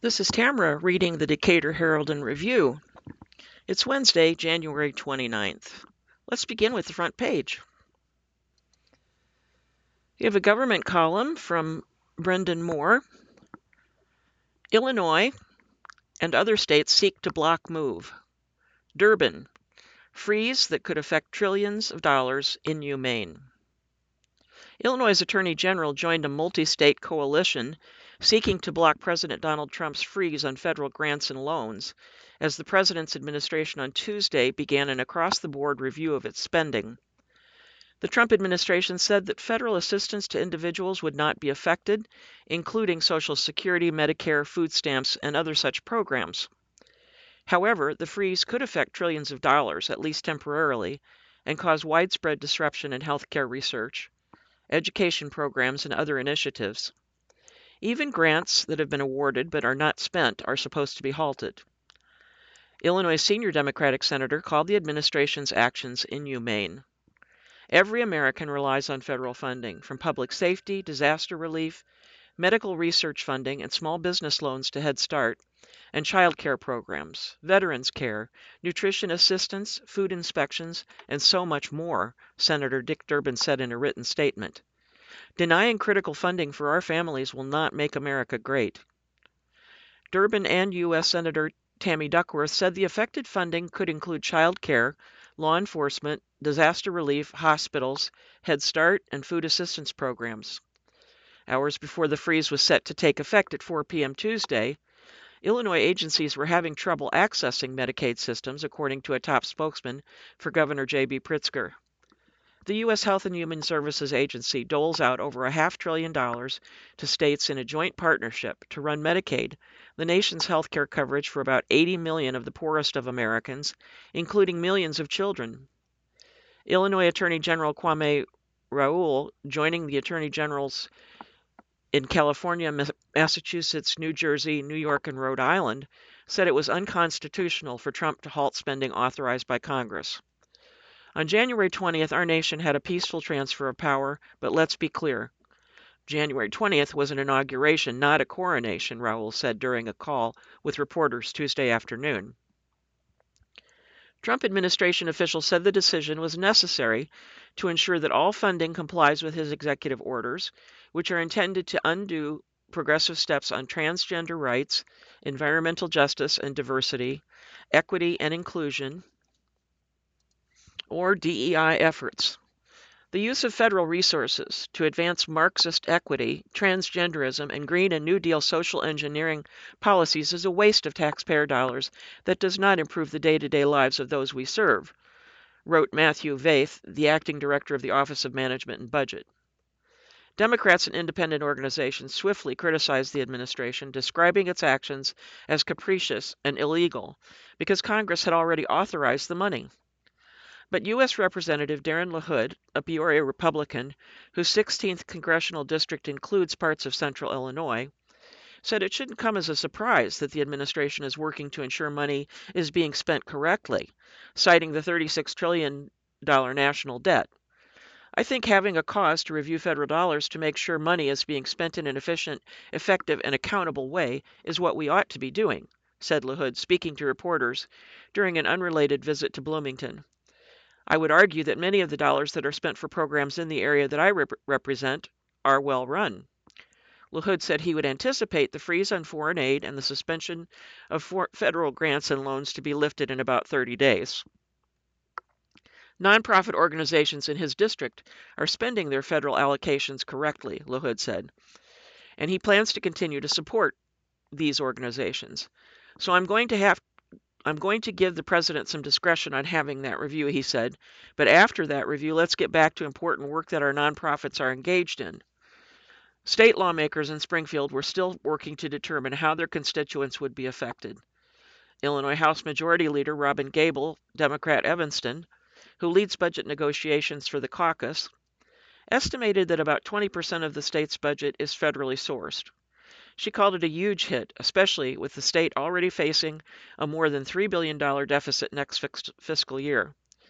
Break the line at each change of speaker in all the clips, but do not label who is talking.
This is Tamara reading the Decatur Herald and Review. It's Wednesday, January 29th. Let's begin with the front page. You have a government column from Brendan Moore. Illinois and other states seek to block move. Durbin, freeze that could affect trillions of dollars inhumane. Illinois' Attorney General joined a multi-state coalition seeking to block President Donald Trump's freeze on federal grants and loans, as the president's administration on Tuesday began an across-the-board review of its spending. The Trump administration said that federal assistance to individuals would not be affected, including Social Security, Medicare, food stamps, and other such programs. However, the freeze could affect trillions of dollars, at least temporarily, and cause widespread disruption in healthcare research, education programs, and other initiatives. Even grants that have been awarded but are not spent are supposed to be halted. Illinois senior Democratic senator called the administration's actions inhumane. Every American relies on federal funding, from public safety, disaster relief, medical research funding, and small business loans to Head Start, and child care programs, veterans care, nutrition assistance, food inspections, and so much more, Senator Dick Durbin said in a written statement. Denying critical funding for our families will not make America great. Durbin and U.S. Senator Tammy Duckworth said the affected funding could include child care, law enforcement, disaster relief, hospitals, Head Start, and food assistance programs. Hours before the freeze was set to take effect at 4 p.m. Tuesday, Illinois agencies were having trouble accessing Medicaid systems, according to a top spokesman for Governor J.B. Pritzker. The U.S. Health and Human Services Agency doles out over $500 billion to states in a joint partnership to run Medicaid, the nation's health care coverage for about 80 million of the poorest of Americans, including millions of children. Illinois Attorney General Kwame Raoul, joining the Attorney Generals in California, Massachusetts, New Jersey, New York, and Rhode Island, said it was unconstitutional for Trump to halt spending authorized by Congress. On January 20th, our nation had a peaceful transfer of power, but let's be clear. January 20th was an inauguration, not a coronation, Raoul said during a call with reporters Tuesday afternoon. Trump administration officials said the decision was necessary to ensure that all funding complies with his executive orders, which are intended to undo progressive steps on transgender rights, environmental justice and diversity, equity and inclusion, or DEI efforts. The use of federal resources to advance Marxist equity, transgenderism, and Green and New Deal social engineering policies is a waste of taxpayer dollars that does not improve the day-to-day lives of those we serve, wrote Matthew Vaith, the acting director of the Office of Management and Budget. Democrats and independent organizations swiftly criticized the administration, describing its actions as capricious and illegal because Congress had already authorized the money. But U.S. Representative Darren LaHood, a Peoria Republican, whose 16th congressional district includes parts of central Illinois, said it shouldn't come as a surprise that the administration is working to ensure money is being spent correctly, citing the $36 trillion national debt. I think having a cause to review federal dollars to make sure money is being spent in an efficient, effective, and accountable way is what we ought to be doing, said LaHood, speaking to reporters during an unrelated visit to Bloomington. I would argue that many of the dollars that are spent for programs in the area that I represent are well run. LaHood said he would anticipate the freeze on foreign aid and the suspension of federal grants and loans to be lifted in about 30 days. Nonprofit organizations in his district are spending their federal allocations correctly, LaHood said, and he plans to continue to support these organizations. So I'm going to give the president some discretion on having that review, he said, but after that review, let's get back to important work that our nonprofits are engaged in. State lawmakers in Springfield were still working to determine how their constituents would be affected. Illinois House Majority Leader Robin Gable, Democrat Evanston, who leads budget negotiations for the caucus, estimated that about 20% of the state's budget is federally sourced. She called it a huge hit, especially with the state already facing a more than $3 billion deficit next fiscal year.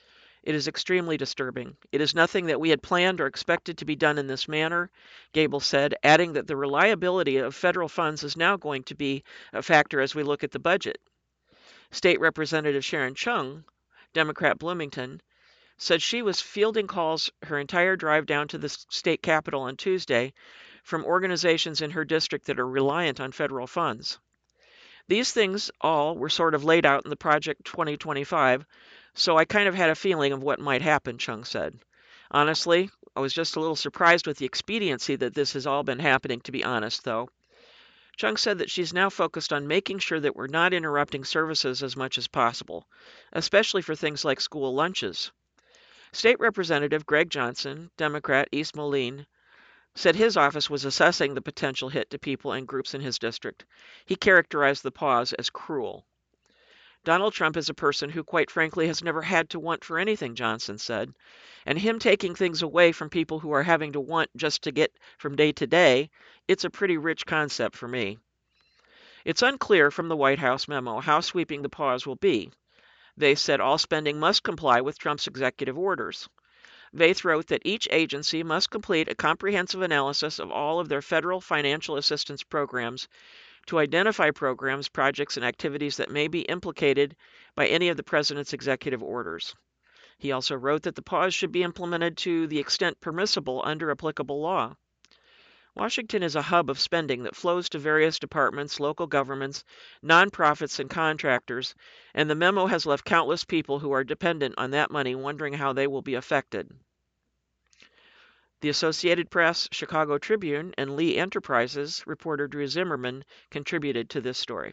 It is extremely disturbing. It is nothing that we had planned or expected to be done in this manner, Gable said, adding that the reliability of federal funds is now going to be a factor as we look at the budget. State Representative Sharon Chung, Democrat Bloomington, said she was fielding calls her entire drive down to the state capitol on Tuesday from organizations in her district that are reliant on federal funds. These things all were sort of laid out in the Project 2025, so I kind of had a feeling of what might happen, Chung said. Honestly, I was just a little surprised with the expediency that this has all been happening, to be honest, though. Chung said that she's now focused on making sure that we're not interrupting services as much as possible, especially for things like school lunches. State Representative Greg Johnson, Democrat, East Moline, said his office was assessing the potential hit to people and groups in his district. He characterized the pause as cruel. Donald Trump is a person who, quite frankly, has never had to want for anything, Johnson said, and him taking things away from people who are having to want just to get from day to day, it's a pretty rich concept for me. It's unclear from the White House memo how sweeping the pause will be. They said all spending must comply with Trump's executive orders. Vaith wrote that each agency must complete a comprehensive analysis of all of their federal financial assistance programs to identify programs, projects, and activities that may be implicated by any of the president's executive orders. He also wrote that the pause should be implemented to the extent permissible under applicable law. Washington is a hub of spending that flows to various departments, local governments, nonprofits, and contractors, and the memo has left countless people who are dependent on that money wondering how they will be affected. The Associated Press, Chicago Tribune, and Lee Enterprises reporter Drew Zimmerman contributed to this story.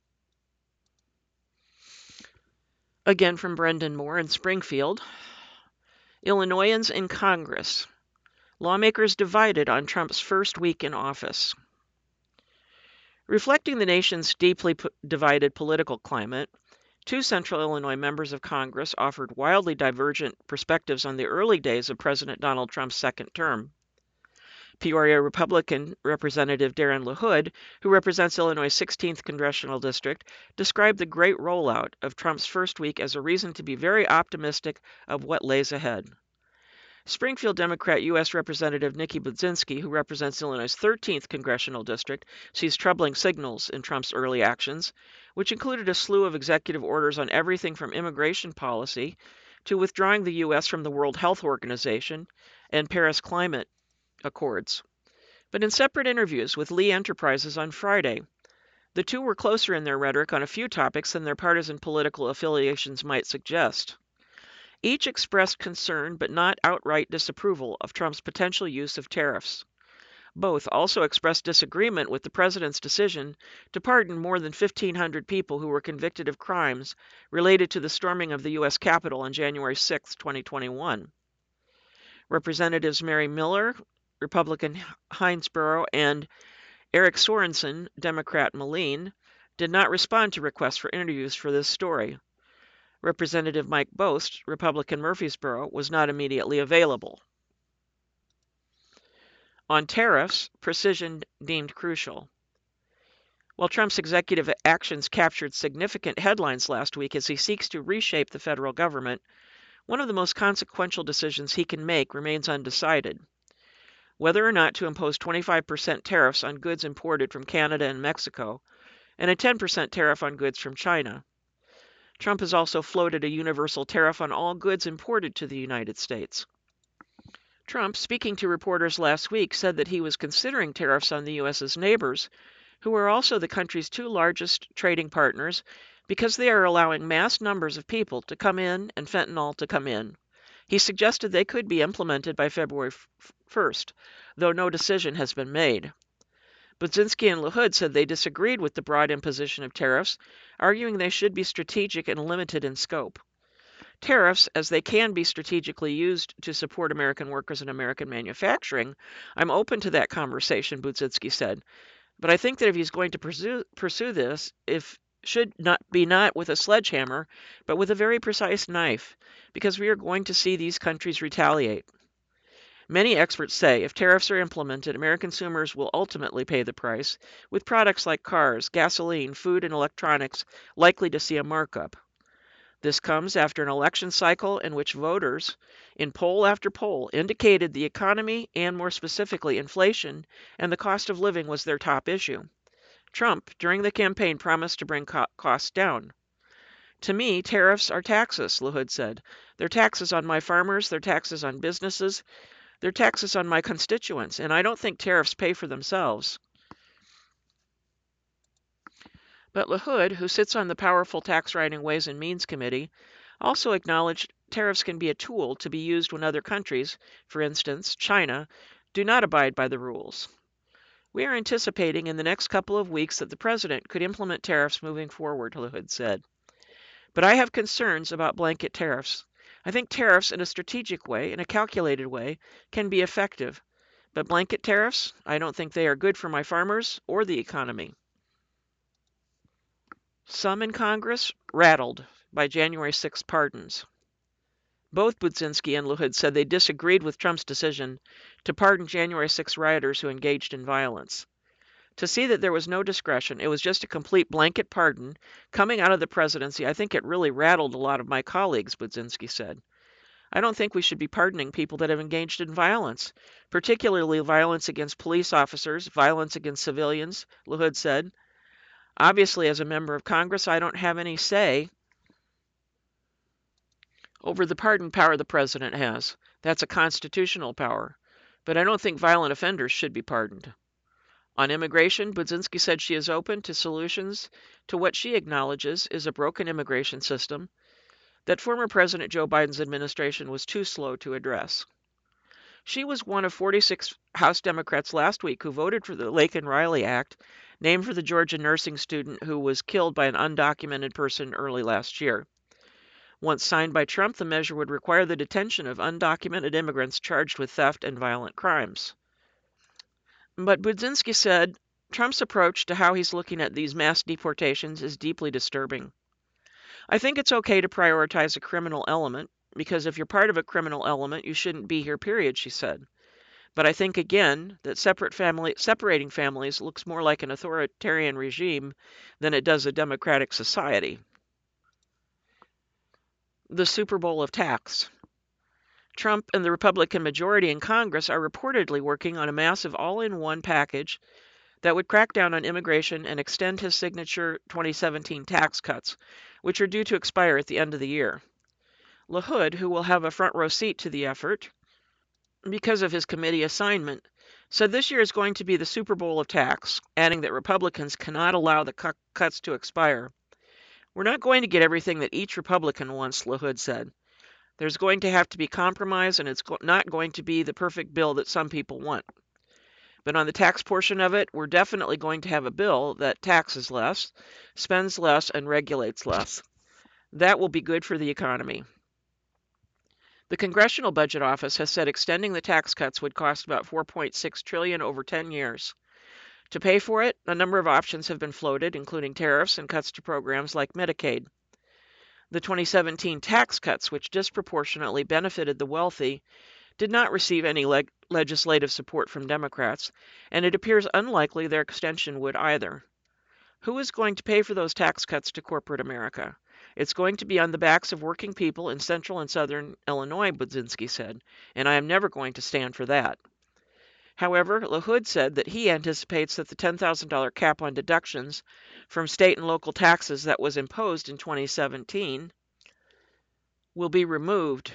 Again from Brendan Moore in Springfield. Illinoisans in Congress. Lawmakers divided on Trump's first week in office. Reflecting the nation's deeply divided political climate, two Central Illinois members of Congress offered wildly divergent perspectives on the early days of President Donald Trump's second term. Peoria Republican Representative Darren LaHood, who represents Illinois' 16th congressional district, described the great rollout of Trump's first week as a reason to be very optimistic of what lays ahead. Springfield Democrat U.S. Representative Nikki Budzinski, who represents Illinois' 13th congressional district, sees troubling signals in Trump's early actions, which included a slew of executive orders on everything from immigration policy to withdrawing the U.S. from the World Health Organization and Paris Climate Accords. But in separate interviews with Lee Enterprises on Friday, the two were closer in their rhetoric on a few topics than their partisan political affiliations might suggest. Each expressed concern but not outright disapproval of Trump's potential use of tariffs. Both also expressed disagreement with the president's decision to pardon more than 1,500 people who were convicted of crimes related to the storming of the U.S. Capitol on January 6, 2021. Representatives Mary Miller, Republican Hinesborough, and Eric Sorensen, Democrat Moline, did not respond to requests for interviews for this story. Representative Mike Bost, Republican Murfreesboro, was not immediately available. On tariffs, precision deemed crucial. While Trump's executive actions captured significant headlines last week as he seeks to reshape the federal government, one of the most consequential decisions he can make remains undecided. Whether or not to impose 25% tariffs on goods imported from Canada and Mexico, and a 10% tariff on goods from China. Trump has also floated a universal tariff on all goods imported to the United States. Trump, speaking to reporters last week, said that he was considering tariffs on the U.S.'s neighbors, who are also the country's two largest trading partners, because they are allowing mass numbers of people to come in and fentanyl to come in. He suggested they could be implemented by February 1st, though no decision has been made. Budzinski and LaHood said they disagreed with the broad imposition of tariffs, arguing they should be strategic and limited in scope. Tariffs, as they can be strategically used to support American workers and American manufacturing, I'm open to that conversation, Budzinski said. But I think that if he's going to pursue this, should not with a sledgehammer, but with a very precise knife, because we are going to see these countries retaliate. Many experts say if tariffs are implemented, American consumers will ultimately pay the price, with products like cars, gasoline, food, and electronics likely to see a markup. This comes after an election cycle in which voters, in poll after poll, indicated the economy and, more specifically, inflation and the cost of living was their top issue. Trump, during the campaign, promised to bring costs down. To me, tariffs are taxes, LaHood said. They're taxes on my farmers, they're taxes on businesses, they're taxes on my constituents, and I don't think tariffs pay for themselves. But LaHood, who sits on the powerful Tax Writing Ways and Means Committee, also acknowledged tariffs can be a tool to be used when other countries, for instance, China, do not abide by the rules. We are anticipating in the next couple of weeks that the president could implement tariffs moving forward, LaHood said. But I have concerns about blanket tariffs. I think tariffs in a strategic way, in a calculated way, can be effective. But blanket tariffs, I don't think they are good for my farmers or the economy. Some in Congress rattled by January 6 pardons. Both Budzinski and LaHood said they disagreed with Trump's decision to pardon January 6 rioters who engaged in violence. To see that there was no discretion, it was just a complete blanket pardon coming out of the presidency, I think it really rattled a lot of my colleagues, Budzinski said. I don't think we should be pardoning people that have engaged in violence, particularly violence against police officers, violence against civilians, LaHood said. Obviously, as a member of Congress, I don't have any say over the pardon power the president has. That's a constitutional power. But I don't think violent offenders should be pardoned. On immigration, Budzinski said she is open to solutions to what she acknowledges is a broken immigration system that former President Joe Biden's administration was too slow to address. She was one of 46 House Democrats last week who voted for the Laken Riley Act, named for the Georgia nursing student who was killed by an undocumented person early last year. Once signed by Trump, the measure would require the detention of undocumented immigrants charged with theft and violent crimes. But Budzinski said Trump's approach to how he's looking at these mass deportations is deeply disturbing. I think it's okay to prioritize a criminal element, because if you're part of a criminal element, you shouldn't be here, period, she said. But I think, again, that separating families looks more like an authoritarian regime than it does a democratic society. The Super Bowl of tax. Trump and the Republican majority in Congress are reportedly working on a massive all-in-one package that would crack down on immigration and extend his signature 2017 tax cuts, which are due to expire at the end of the year. LaHood, who will have a front row seat to the effort because of his committee assignment, said this year is going to be the Super Bowl of tax, adding that Republicans cannot allow the cuts to expire. We're not going to get everything that each Republican wants, LaHood said. There's going to have to be compromise, and it's not going to be the perfect bill that some people want. But on the tax portion of it, we're definitely going to have a bill that taxes less, spends less, and regulates less. That will be good for the economy. The Congressional Budget Office has said extending the tax cuts would cost about $4.6 trillion over 10 years. To pay for it, a number of options have been floated, including tariffs and cuts to programs like Medicaid. The 2017 tax cuts, which disproportionately benefited the wealthy, did not receive any legislative support from Democrats, and it appears unlikely their extension would either. Who is going to pay for those tax cuts to corporate America? It's going to be on the backs of working people in central and southern Illinois, Budzinski said, and I am never going to stand for that. However, LaHood said that he anticipates that the $10,000 cap on deductions from state and local taxes that was imposed in 2017 will be removed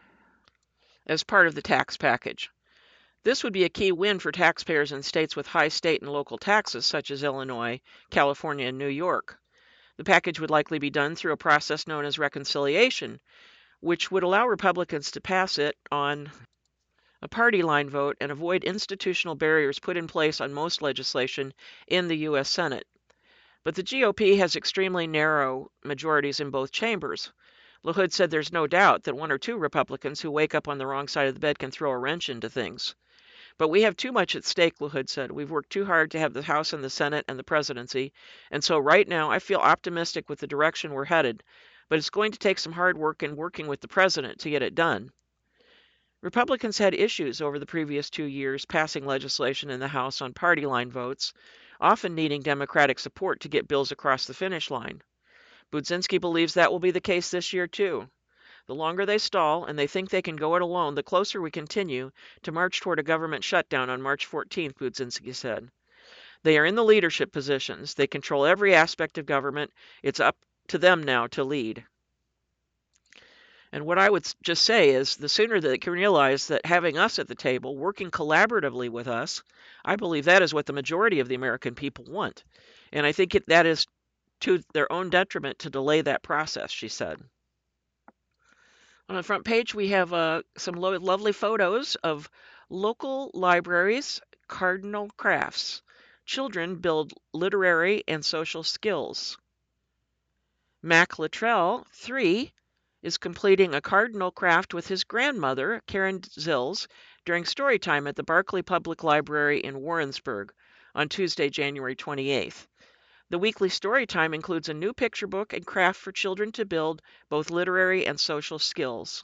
as part of the tax package. This would be a key win for taxpayers in states with high state and local taxes, such as Illinois, California, and New York. The package would likely be done through a process known as reconciliation, which would allow Republicans to pass it on a party line vote and avoid institutional barriers put in place on most legislation in the U.S. Senate. But the GOP has extremely narrow majorities in both chambers. LaHood said there's no doubt that one or two Republicans who wake up on the wrong side of the bed can throw a wrench into things. But we have too much at stake, LaHood said. We've worked too hard to have the House and the Senate and the presidency, and so right now I feel optimistic with the direction we're headed, but it's going to take some hard work and working with the president to get it done. Republicans had issues over the previous 2 years passing legislation in the House on party line votes, often needing Democratic support to get bills across the finish line. Budzinski believes that will be the case this year, too. The longer they stall and they think they can go it alone, the closer we continue to march toward a government shutdown on March 14th, Budzinski said. They are in the leadership positions. They control every aspect of government. It's up to them now to lead. And what I would just say is the sooner they can realize that having us at the table, working collaboratively with us, I believe that is what the majority of the American people want. And I think that is to their own detriment to delay that process, she said. On the front page, we have some lovely photos of local libraries' cardinal crafts. Children build literary and social skills. Mac Luttrell, 3, is completing a cardinal craft with his grandmother, Karen Zills, during story time at the Berkeley Public Library in Warrensburg on Tuesday, January 28th. The weekly story time includes a new picture book and craft for children to build both literary and social skills.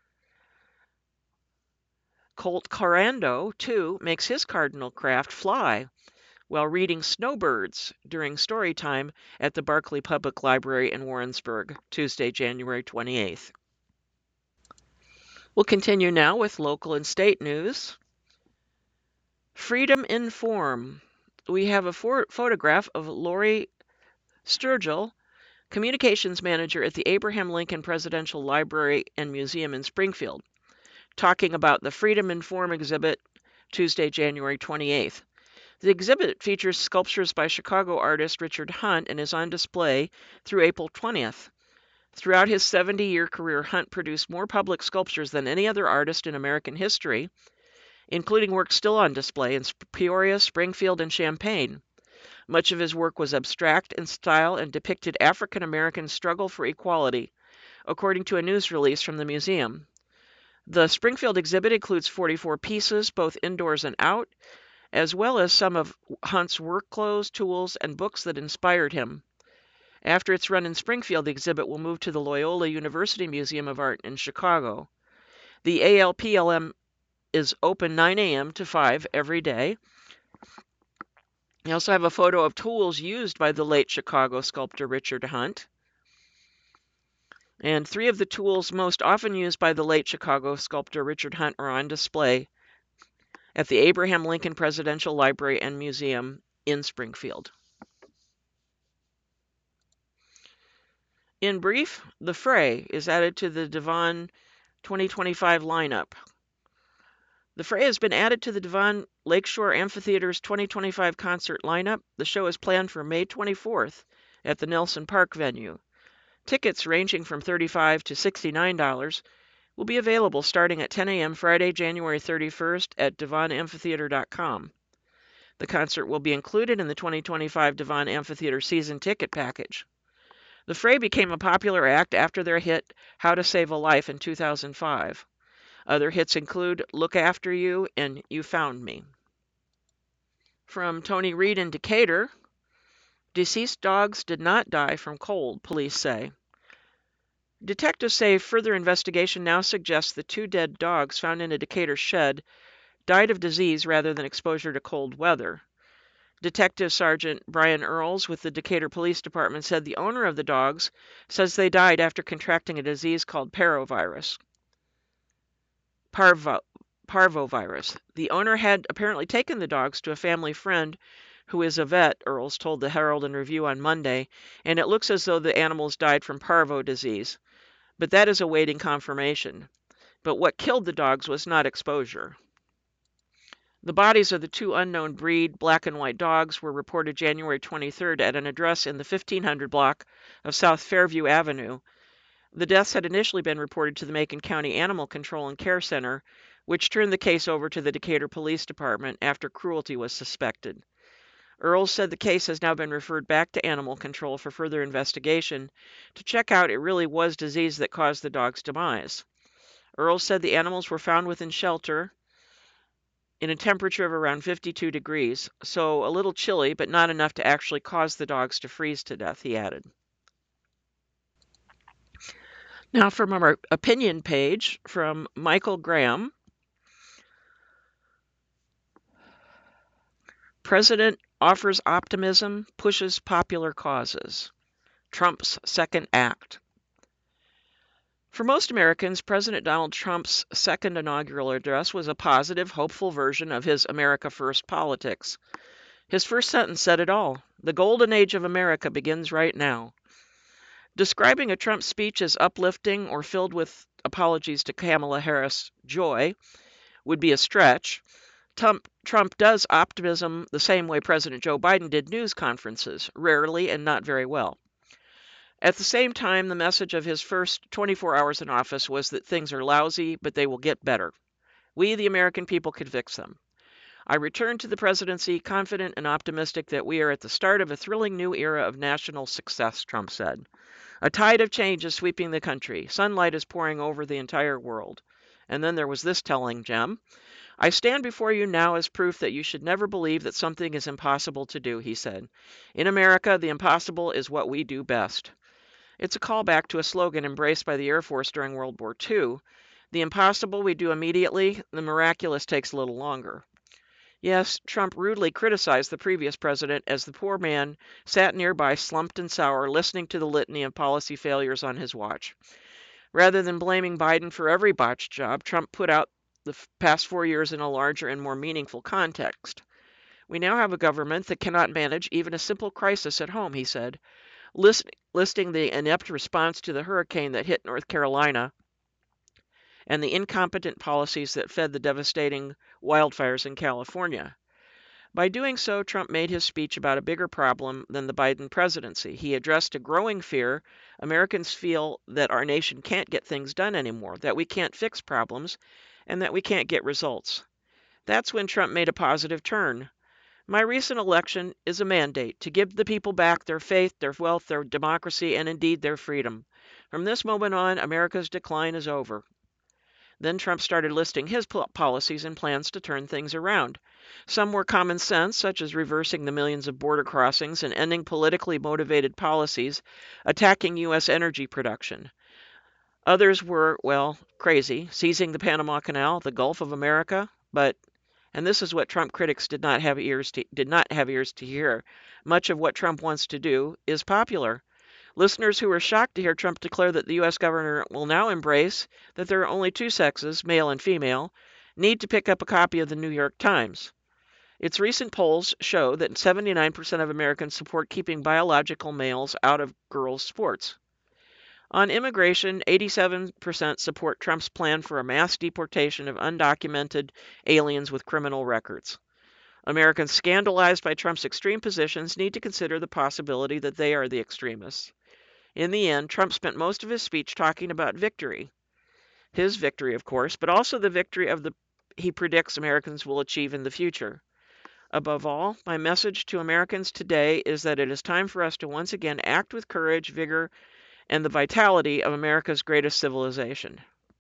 Colt Carando, 2, makes his cardinal craft fly while reading Snowbirds during story time at the Berkeley Public Library in Warrensburg, Tuesday, January 28th. We'll continue now with local and state news. Freedom in Form. We have a photograph of Lori Sturgill, communications manager at the Abraham Lincoln Presidential Library and Museum in Springfield, talking about the Freedom in Form exhibit Tuesday, January 28th. The exhibit features sculptures by Chicago artist Richard Hunt and is on display through April 20th. Throughout his 70-year career, Hunt produced more public sculptures than any other artist in American history, including work still on display in Peoria, Springfield, and Champaign. Much of his work was abstract in style and depicted African American struggle for equality, according to a news release from the museum. The Springfield exhibit includes 44 pieces, both indoors and out, as well as some of Hunt's work clothes, tools, and books that inspired him. After its run in Springfield, the exhibit will move to the Loyola University Museum of Art in Chicago. The ALPLM is open 9 a.m. to 5 every day. We also have a photo of tools used by the late Chicago sculptor Richard Hunt. And 3 of the tools most often used by the late Chicago sculptor Richard Hunt are on display at the Abraham Lincoln Presidential Library and Museum in Springfield. In brief, The Fray is added to the Devon 2025 lineup. The Fray has been added to the Devon Lakeshore Amphitheater's 2025 concert lineup. The show is planned for May 24th at the Nelson Park venue. Tickets ranging from $35 to $69 will be available starting at 10 a.m. Friday, January 31st at DevonAmphitheater.com. The concert will be included in the 2025 Devon Amphitheater season ticket package. The Fray became a popular act after their hit How to Save a Life in 2005. Other hits include Look After You and You Found Me. From Tony Reed in Decatur, deceased dogs did not die from cold, police say. Detectives say further investigation now suggests the 2 dead dogs found in a Decatur shed died of disease rather than exposure to cold weather. Detective Sergeant Brian Earls with the Decatur Police Department said the owner of the dogs says they died after contracting a disease called parvovirus. The owner had apparently taken the dogs to a family friend who is a vet, Earls told the Herald and Review on Monday, and it looks as though the animals died from parvo disease. But that is awaiting confirmation. But what killed the dogs was not exposure. The bodies of the 2 unknown breed black and white dogs were reported January 23rd at an address in the 1500 block of South Fairview Avenue. The deaths had initially been reported to the Macon County Animal Control and Care Center, which turned the case over to the Decatur Police Department after cruelty was suspected. Earls said the case has now been referred back to Animal Control for further investigation to check out it really was disease that caused the dog's demise. Earls said the animals were found within shelter in a temperature of around 52 degrees, so a little chilly, but not enough to actually cause the dogs to freeze to death, he added. Now from our opinion page from Michael Graham. President offers optimism, pushes popular causes. Trump's second act. For most Americans, President Donald Trump's second inaugural address was a positive, hopeful version of his America First politics. His first sentence said it all. The golden age of America begins right now. Describing a Trump speech as uplifting or filled with apologies to Kamala Harris joy would be a stretch. Trump does optimism the same way President Joe Biden did news conferences, rarely and not very well. At the same time, the message of his first 24 hours in office was that things are lousy, but they will get better. We, the American people, can fix them. I return to the presidency confident and optimistic that we are at the start of a thrilling new era of national success, Trump said. A tide of change is sweeping the country. Sunlight is pouring over the entire world. And then there was this telling gem. I stand before you now as proof that you should never believe that something is impossible to do, he said. In America, the impossible is what we do best. It's a callback to a slogan embraced by the Air Force during World War II. The impossible we do immediately, the miraculous takes a little longer. Yes, Trump rudely criticized the previous president as the poor man sat nearby slumped and sour, listening to the litany of policy failures on his watch. Rather than blaming Biden for every botched job, Trump put out the past 4 years in a larger and more meaningful context. We now have a government that cannot manage even a simple crisis at home, he said, listing the inept response to the hurricane that hit North Carolina and the incompetent policies that fed the devastating wildfires in California. By doing so, Trump made his speech about a bigger problem than the Biden presidency. He addressed a growing fear Americans feel that our nation can't get things done anymore, that we can't fix problems, and that we can't get results. That's when Trump made a positive turn. My recent election is a mandate to give the people back their faith, their wealth, their democracy, and indeed their freedom. From this moment on, America's decline is over. Then Trump started listing his policies and plans to turn things around. Some were common sense, such as reversing the millions of border crossings and ending politically motivated policies attacking U.S. energy production. Others were, well, crazy, seizing the Panama Canal, the Gulf of America, but, and this is what Trump critics did not have ears to hear, much of what Trump wants to do is popular. Listeners who were shocked to hear Trump declare that the U.S. governor will now embrace that there are only two sexes, male and female, need to pick up a copy of the New York Times. Its recent polls show that 79% of Americans support keeping biological males out of girls' sports. On immigration, 87% support Trump's plan for a mass deportation of undocumented aliens with criminal records. Americans scandalized by Trump's extreme positions need to consider the possibility that they are the extremists. In the end, Trump spent most of his speech talking about victory. His victory, of course, but also the victory he predicts Americans will achieve in the future. Above all, my message to Americans today is that it is time for us to once again act with courage, vigor, and the vitality of America's greatest civilization.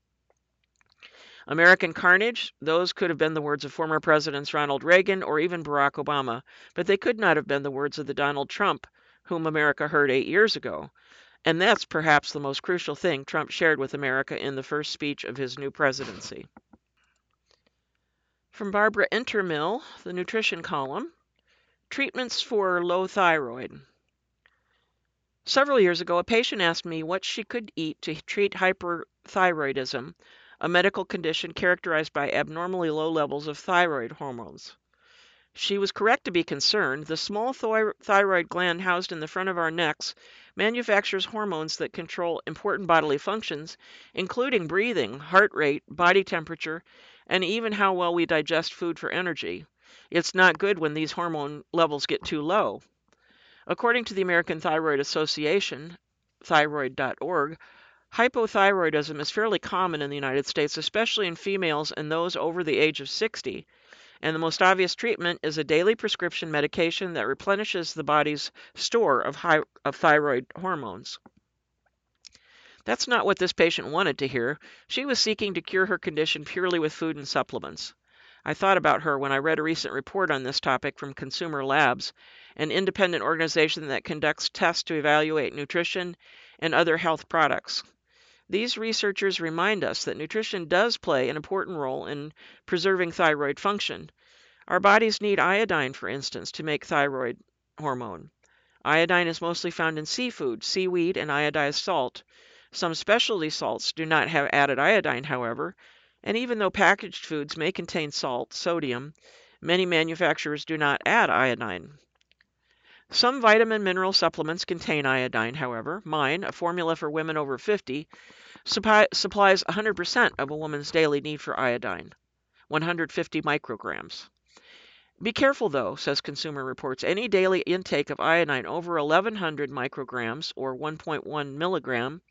American carnage, those could have been the words of former Presidents Ronald Reagan or even Barack Obama, but they could not have been the words of the Donald Trump whom America heard 8 years ago. And that's perhaps the most crucial thing Trump shared with America in the first speech of his new presidency. From Barbara Intermill, the nutrition column, treatments for low thyroid. Several years ago, a patient asked me what she could eat to treat hyperthyroidism, a medical condition characterized by abnormally low levels of thyroid hormones. She was correct to be concerned. The small thyroid gland housed in the front of our necks manufactures hormones that control important bodily functions, including breathing, heart rate, body temperature, and even how well we digest food for energy. It's not good when these hormone levels get too low. According to the American Thyroid Association, thyroid.org, hypothyroidism is fairly common in the United States, especially in females and those over the age of 60. And the most obvious treatment is a daily prescription medication that replenishes the body's store of thyroid hormones. That's not what this patient wanted to hear. She was seeking to cure her condition purely with food and supplements. I thought about her when I read a recent report on this topic from Consumer Labs, an independent organization that conducts tests to evaluate nutrition and other health products. These researchers remind us that nutrition does play an important role in preserving thyroid function. Our bodies need iodine, for instance, to make thyroid hormone. Iodine is mostly found in seafood, seaweed, and iodized salt. Some specialty salts do not have added iodine, however, and even though packaged foods may contain salt, sodium, many manufacturers do not add iodine. Some vitamin mineral supplements contain iodine, however. Mine, a formula for women over 50, supplies 100% of a woman's daily need for iodine, 150 micrograms. Be careful, though, says Consumer Reports. Any daily intake of iodine over 1,100 micrograms or 1.1 milligram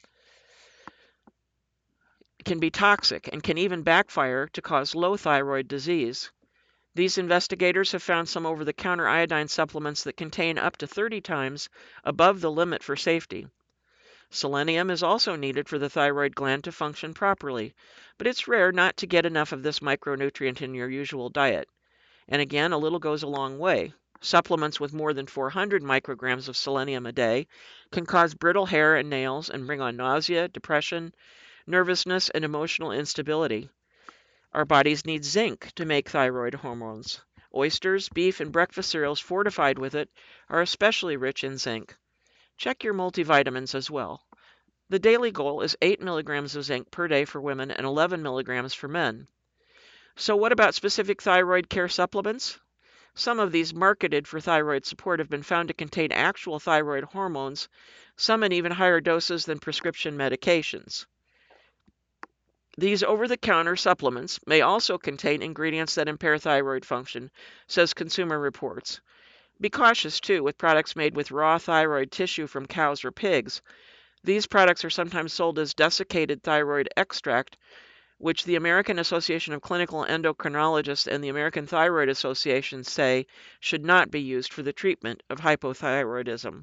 can be toxic and can even backfire to cause low thyroid disease. These investigators have found some over-the-counter iodine supplements that contain up to 30 times above the limit for safety. Selenium is also needed for the thyroid gland to function properly, but it's rare not to get enough of this micronutrient in your usual diet. And again, a little goes a long way. Supplements with more than 400 micrograms of selenium a day can cause brittle hair and nails and bring on nausea, depression, nervousness, and emotional instability. Our bodies need zinc to make thyroid hormones. Oysters, beef, and breakfast cereals fortified with it are especially rich in zinc. Check your multivitamins as well. The daily goal is 8 milligrams of zinc per day for women and 11 milligrams for men. So what about specific thyroid care supplements? Some of these marketed for thyroid support have been found to contain actual thyroid hormones, some in even higher doses than prescription medications. These over-the-counter supplements may also contain ingredients that impair thyroid function, says Consumer Reports. Be cautious, too, with products made with raw thyroid tissue from cows or pigs. These products are sometimes sold as desiccated thyroid extract, which the American Association of Clinical Endocrinologists and the American Thyroid Association say should not be used for the treatment of hypothyroidism.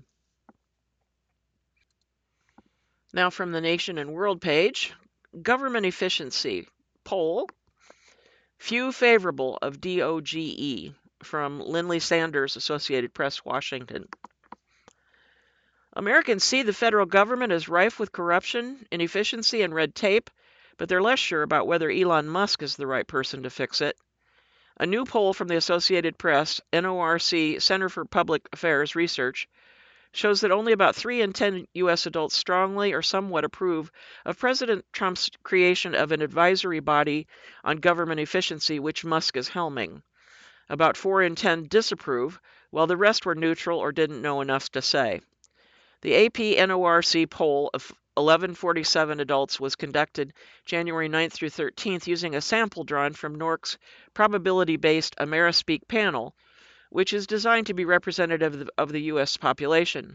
Now from the Nation and World page, government efficiency poll, few favorable of DOGE, from Lindley Sanders, Associated Press, Washington. Americans see the federal government as rife with corruption, inefficiency, and red tape, but they're less sure about whether Elon Musk is the right person to fix it. A new poll from the Associated Press, NORC Center for Public Affairs Research, shows that only about 3 in 10 U.S. adults strongly or somewhat approve of President Trump's creation of an advisory body on government efficiency, which Musk is helming. About 4 in 10 disapprove, while the rest were neutral or didn't know enough to say. The AP NORC poll of 1,147 adults was conducted January 9th through 13th using a sample drawn from NORC's probability-based Amerispeak panel, which is designed to be representative of the U.S. population.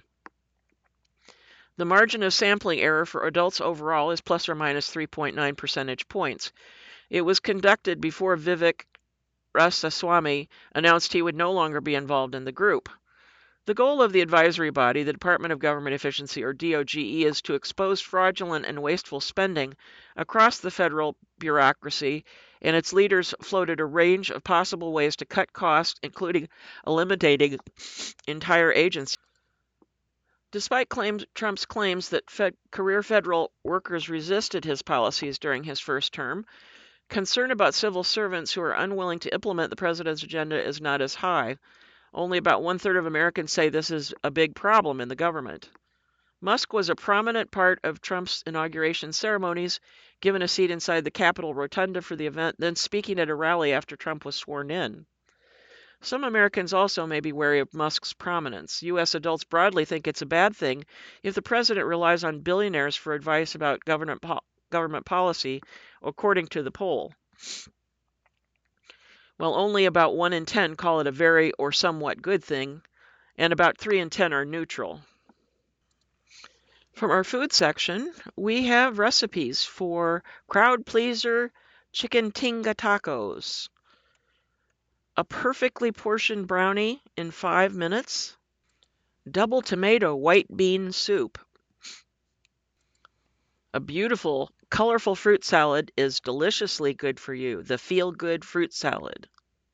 The margin of sampling error for adults overall is plus or minus 3.9 percentage points. It was conducted before Vivek Ramaswamy announced he would no longer be involved in the group. The goal of the advisory body, the Department of Government Efficiency, or DOGE, is to expose fraudulent and wasteful spending across the federal bureaucracy, and its leaders floated a range of possible ways to cut costs, including eliminating entire agencies. Despite Trump's claims that career federal workers resisted his policies during his first term, concern about civil servants who are unwilling to implement the president's agenda is not as high. Only about 1/3 of Americans say this is a big problem in the government. Musk was a prominent part of Trump's inauguration ceremonies, given a seat inside the Capitol Rotunda for the event, then speaking at a rally after Trump was sworn in. Some Americans also may be wary of Musk's prominence. U.S. adults broadly think it's a bad thing if the president relies on billionaires for advice about government policy, according to the poll. While only about 1 in 10 call it a very or somewhat good thing, and about 3 in 10 are neutral. From our food section, we have recipes for crowd pleaser chicken tinga tacos, a perfectly portioned brownie in 5 minutes, double tomato white bean soup. A beautiful, colorful fruit salad is deliciously good for you, the feel-good fruit salad.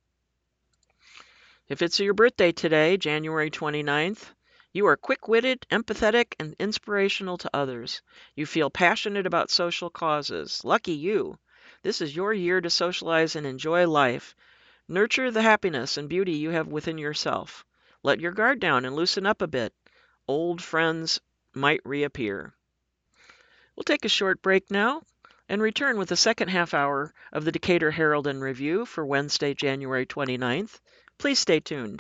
If it's your birthday today, January 29th, you are quick-witted, empathetic, and inspirational to others. You feel passionate about social causes. Lucky you. This is your year to socialize and enjoy life. Nurture the happiness and beauty you have within yourself. Let your guard down and loosen up a bit. old friends might reappear. We'll take a short break now and return with the second half hour of the Decatur Herald and Review for Wednesday, January 29th. Please stay tuned.